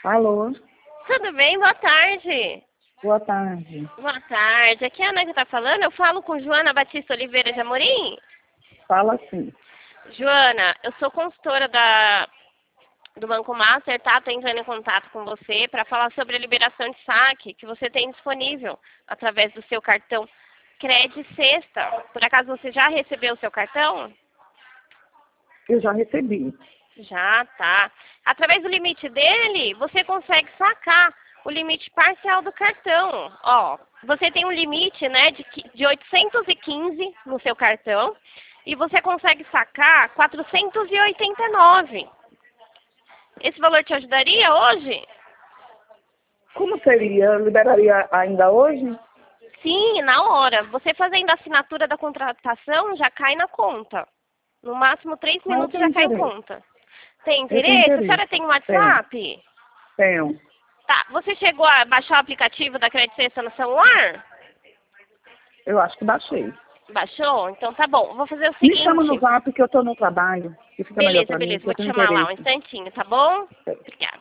Alô, Tudo bem? Boa tarde. boa tarde. Boa tarde. Aqui é a Ana que tá falando. Eu falo com Joana Batista Oliveira de Amorim. Fala assim. Joana, eu sou consultora do Banco Master, tá? Tô entrando em contato com você para falar sobre a liberação de saque que você tem disponível através do seu cartão Cred Sexta. Por acaso você já recebeu o seu cartão? Eu já recebi. Já, tá. Através do limite dele, você consegue sacar o limite parcial do cartão. Ó, você tem um limite, né, de 815 no seu cartão e você consegue sacar 489. Esse valor te ajudaria hoje? Como seria? Liberaria ainda hoje? Sim, na hora. Você fazendo a assinatura da contratação já cai na conta. No máximo 3 Mas eu minutos tenho já cai em interesse. conta. Tem Eu tenho interesse? A interesse. senhora tem um WhatsApp? Tenho. Tá, você chegou a baixar o aplicativo da Credit Sexta no celular? Eu acho que baixei. Baixou? Então tá bom. Vou fazer o Me chama no seguinte. Zap que eu tô no trabalho. Que fica melhor Beleza, pra mim, beleza. que eu Vou te tenho chamar lá um interesse. instantinho, tá bom? Obrigada.